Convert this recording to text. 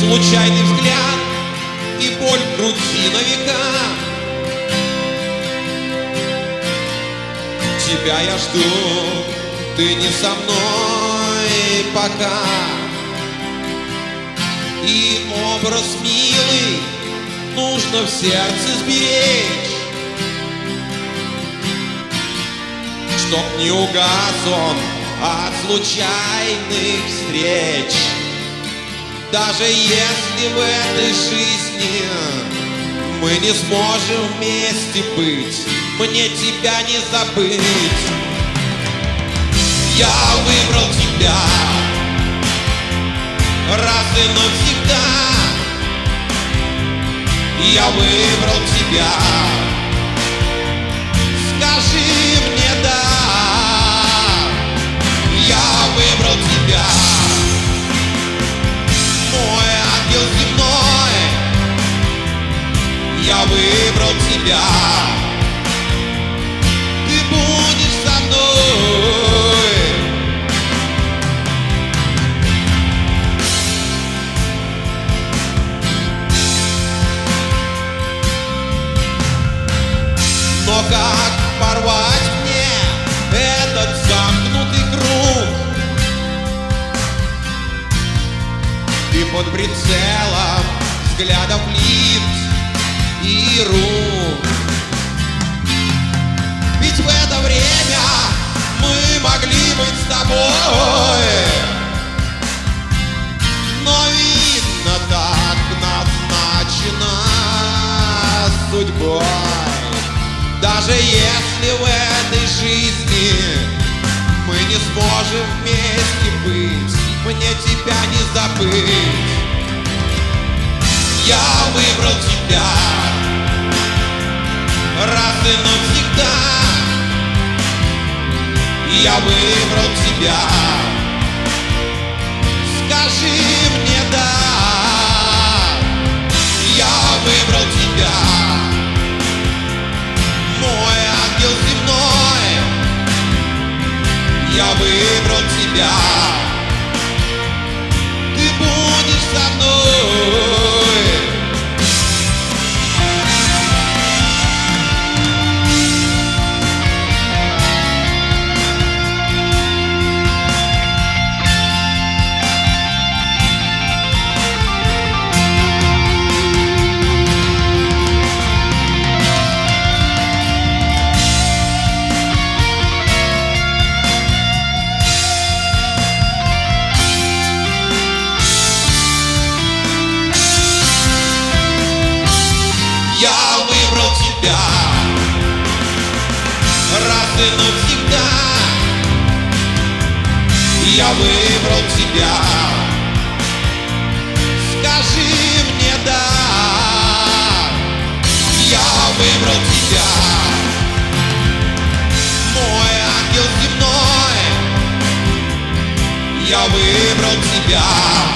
случайный взгляд и боль в груди на века. Тебя я жду, ты не со мной пока. И образ милый нужно в сердце сберечь, чтоб не угас он от случайных встреч. Даже если в этой жизни мы не сможем вместе быть, мне тебя не забыть. Я выбрал тебя раз и навсегда. Я выбрал тебя. Скажи мне да. Я выбрал тебя, мой ангел земной. Я выбрал тебя. Ты будешь со мной. Но как порвать мне этот замкнутый круг? Ты под прицелом взглядов лиц и рук. Ведь в это время мы могли быть с тобой, но видно так назначено судьбой. Даже если в этой жизни мы не сможем вместе быть, мне тебя не забыть. Я выбрал тебя раз и навсегда. Я выбрал тебя. Скажи мне да. Я выбрал тебя, мой ангел земной. Я выбрал тебя. Ты будешь со мной. Я выбрал тебя раз и навсегда. Я выбрал тебя. Скажи мне да. Я выбрал тебя, мой ангел земной. Я выбрал тебя.